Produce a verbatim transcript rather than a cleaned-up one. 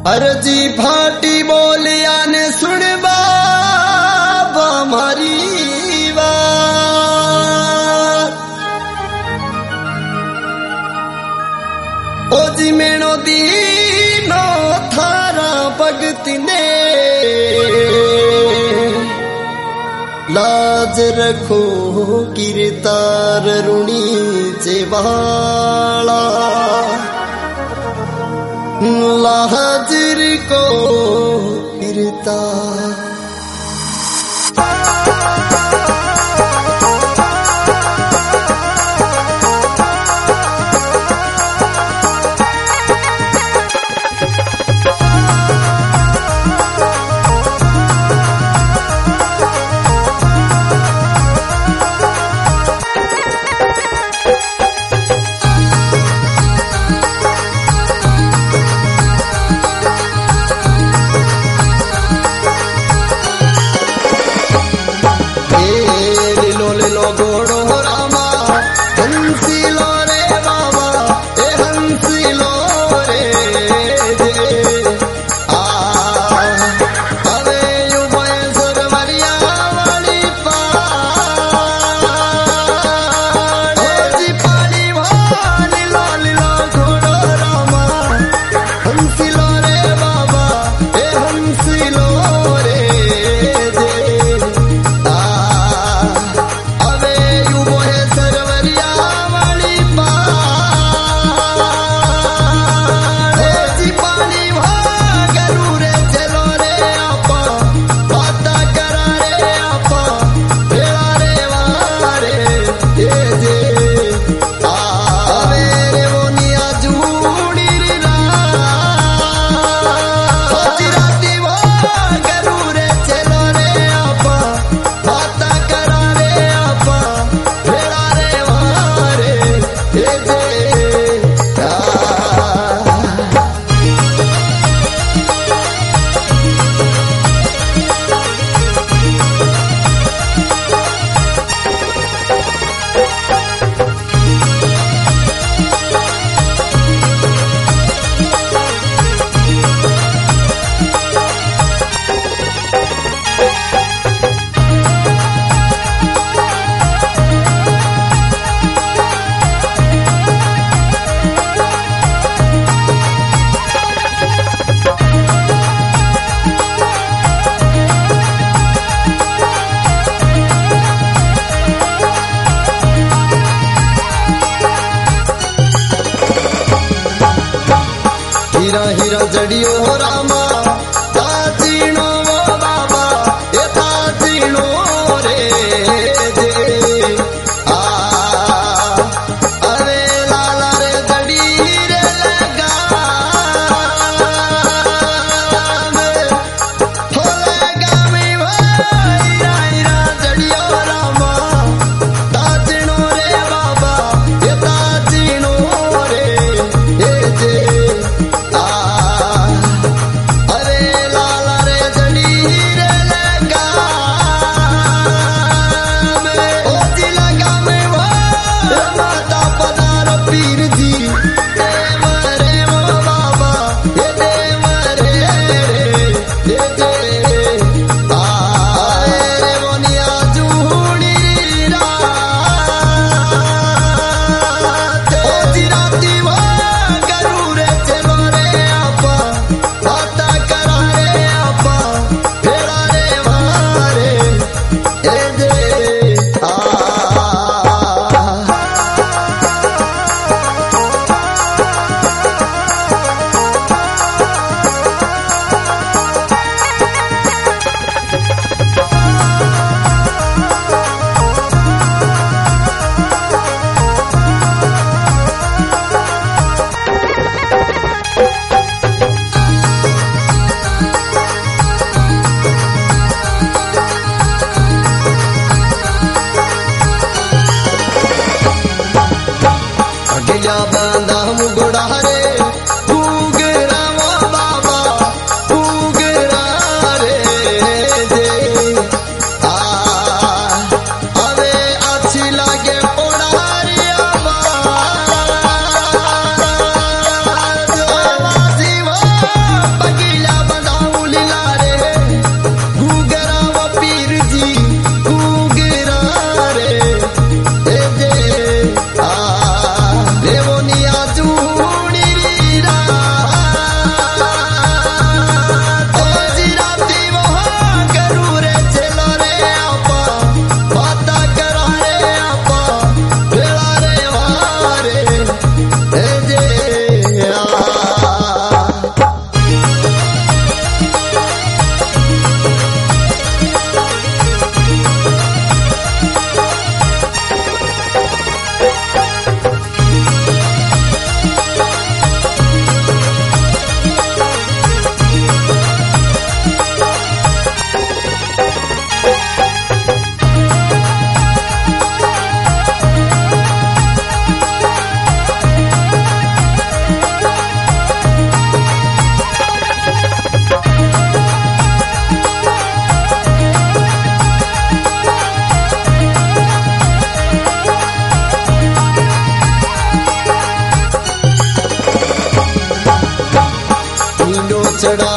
अरजी फाटी बोलिया ने सुनवा मारी ओ जी मेणो दीनो थारा भगत ने लाज रखो किरतार रुणी चेवाला लाजर को फिरता घोड़ो रामा हंसी लो रे बाबा ए हंसी लो रे जे आ अरे यू मैं सरवरिया वाली पार जी पानी वाली लाल लो घोड़ो रामा हंसी लो रे बाबा ए हंसी लो रे जे हीरा हीरा जड़ियो रामा ताचीनो वो बाबा ये ताचीनो रे जे आ अरे लाला रे जड़ी रे लगा हो लगा में भाई हीरा जड़ियो रामा ताचीनो रे बाबा ये ताचीनो रे जे बांधा मुगड़ा रे उगरा वो बाबा उगरा रे जे आ अरे अच्छी लगे पोड़ारिया बाजी वो छड़ा